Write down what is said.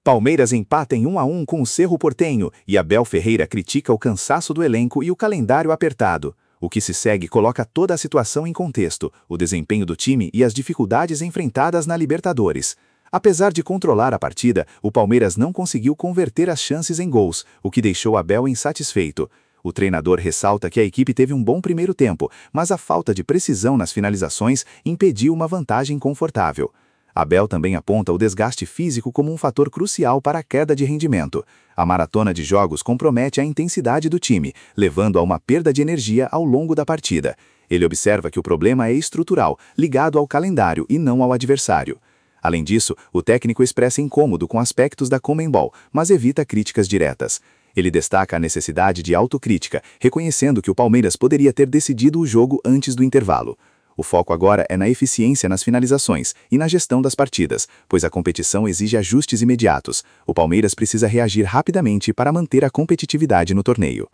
Palmeiras empata em 1-1 com o Cerro Porteño e Abel Ferreira critica o cansaço do elenco e o calendário apertado. O que se segue coloca toda a situação em contexto, o desempenho do time e as dificuldades enfrentadas na Libertadores. Apesar de controlar a partida, o Palmeiras não conseguiu converter as chances em gols, o que deixou Abel insatisfeito. O treinador ressalta que a equipe teve um bom primeiro tempo, mas a falta de precisão nas finalizações impediu uma vantagem confortável. Abel também aponta o desgaste físico como um fator crucial para a queda de rendimento. A maratona de jogos compromete a intensidade do time, levando a uma perda de energia ao longo da partida. Ele observa que o problema é estrutural, ligado ao calendário e não ao adversário. Além disso, o técnico expressa incômodo com aspectos da Conmebol, mas evita críticas diretas. Ele destaca a necessidade de autocrítica, reconhecendo que o Palmeiras poderia ter decidido o jogo antes do intervalo. O foco agora é na eficiência nas finalizações e na gestão das partidas, pois a competição exige ajustes imediatos. O Palmeiras precisa reagir rapidamente para manter a competitividade no torneio.